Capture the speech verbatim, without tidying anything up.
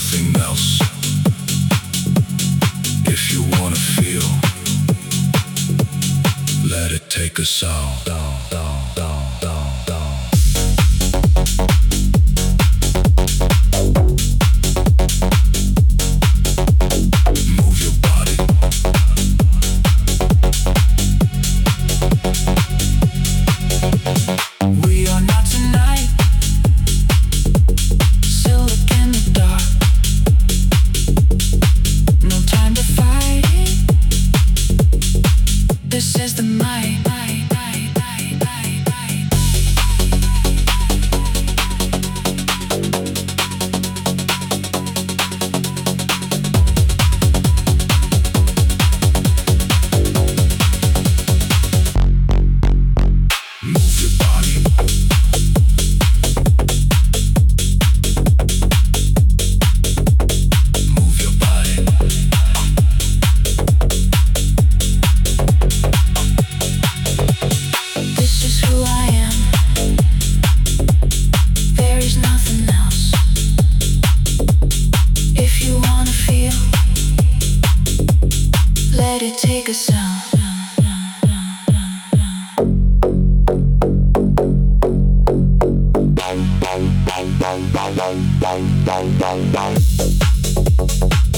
nothing else. If you wanna feel, let it take us all down, down, down, down, down. Move your body. We are not tonight, silhouette in the dark. No time to fight it. This is the night. Bye.